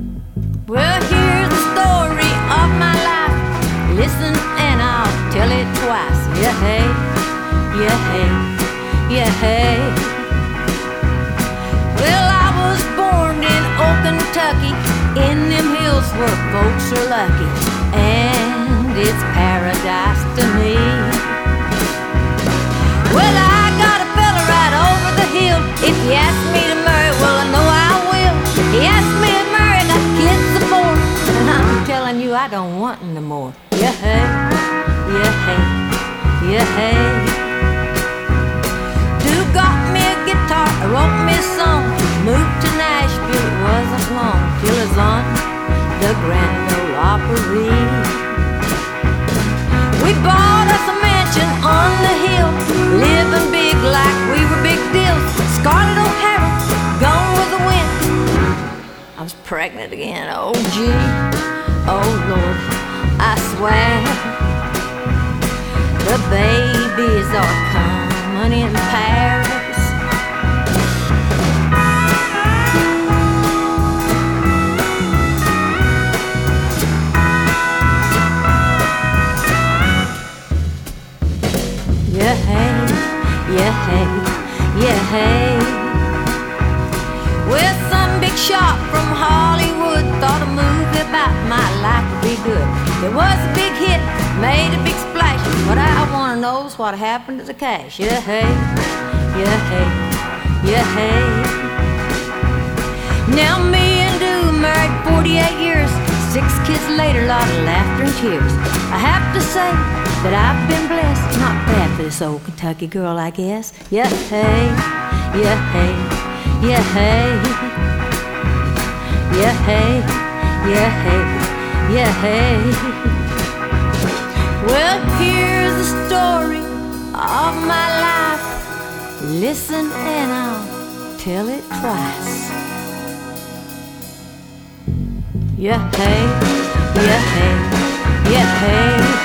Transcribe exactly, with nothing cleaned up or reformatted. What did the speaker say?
Well, here's the story of my life. Listen and I'll tell it twice. Yeah, hey, yeah, hey, yeah, hey. Well, I was born in old Kentucky, in them hills where folks are lucky, and it's paradise to me. Well, I got a fella right over the hill. If he asks me to marry, well, I know I will. If he asks me to marry, got kids of four, and I'm telling you, I don't want no more. Yeah, hey, yeah, hey, yeah, hey. Dude got me a guitar, wrote me a song. Moved to Nashville, it wasn't long till it's on the Grand Ole Opry. We bought us a mansion on the hill, living big like we were big deals. Scarlett O'Hara, gone with the wind. I was pregnant again, oh gee, oh Lord, I swear. The babies are coming in pairs. Yeah, hey, yeah, hey, yeah, hey. Well, some big shot from Hollywood thought a movie about my life would be good. It was a big hit, made a big splash, but I wanna know what happened to the cash. Yeah, hey, yeah, hey, yeah, hey. Now me and Du married forty-eight years, six kids later, lot of laughter and tears. I have to say that I've been blessed, not bad for this old Kentucky girl, I guess. Yeah, hey, yeah, hey, yeah, hey, yeah, hey, yeah, hey, yeah, hey. Well, here's the story of my life. Listen and I'll tell it twice. Yeah, hey, yeah, hey, yeah, hey.